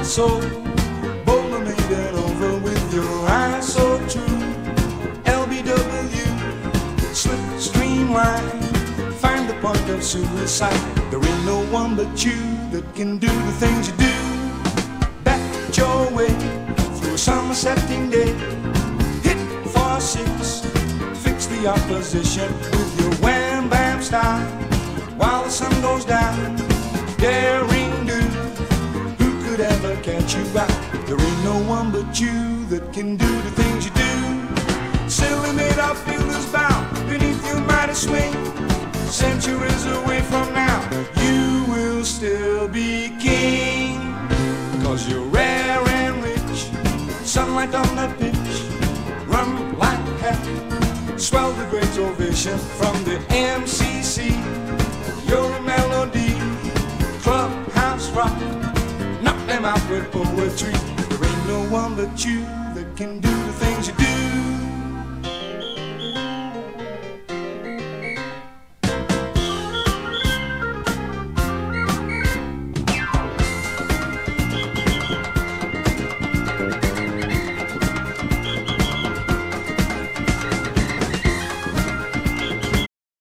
so bold and maiden over with your eyes so true. LBW, slip streamline, find the point of suicide. There ain't no one but you that can do the things you do. Back your way through a summer setting day. Hit 4-6, fix the opposition with your wham bam style. While the sun goes down, daring do, who could ever catch you out? There ain't no one but you that can do the things you do. Silly made our fielders bound beneath your mighty swing. Centuries away from now, you will still be king. Cause you're rare and rich, sunlight on the pitch, run like heck, swell the great ovation from the MCC. You're a melody, clubhouse rock, knock them out with poetry. There ain't no one but you that can do the things you do.